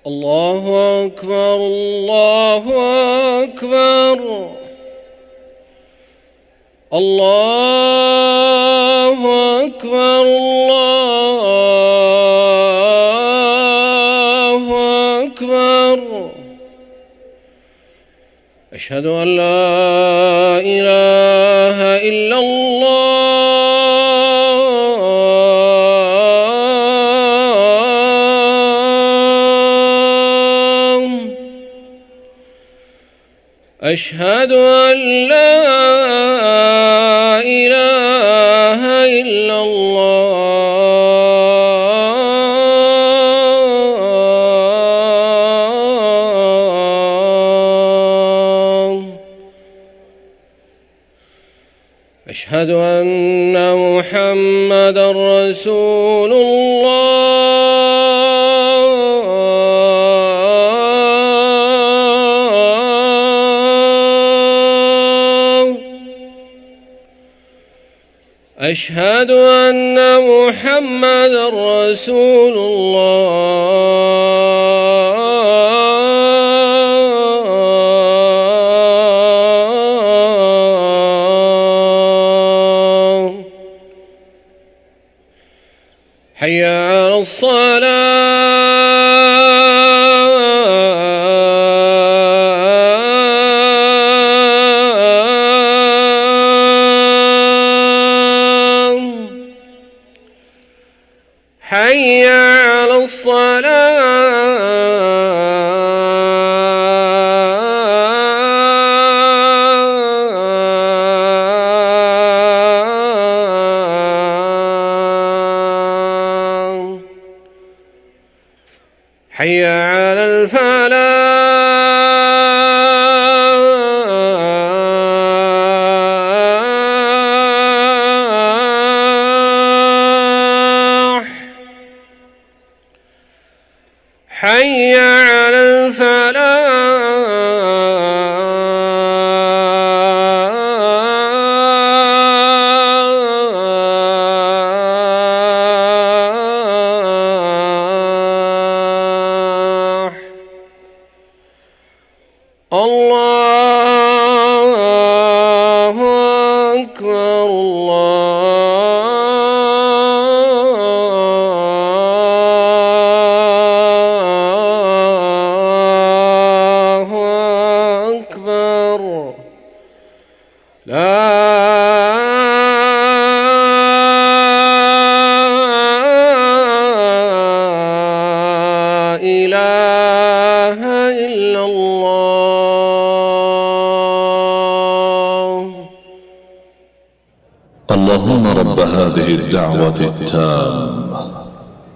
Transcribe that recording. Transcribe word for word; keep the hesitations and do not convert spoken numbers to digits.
الله أكبر الله أكبر الله أكبر الله أكبر. أشهد أن لا إله إلا الله أشهد أن لا إله إلا الله أشهد أن محمدًا رسول الله أشهد أن محمدًا رسول الله. حي على حي على الصلاة. حي على الفلاح. حي على الفلاح. الله أكبر الله أكبر. لا إله إلا الله. اللهم رب هذه الدعوة التامة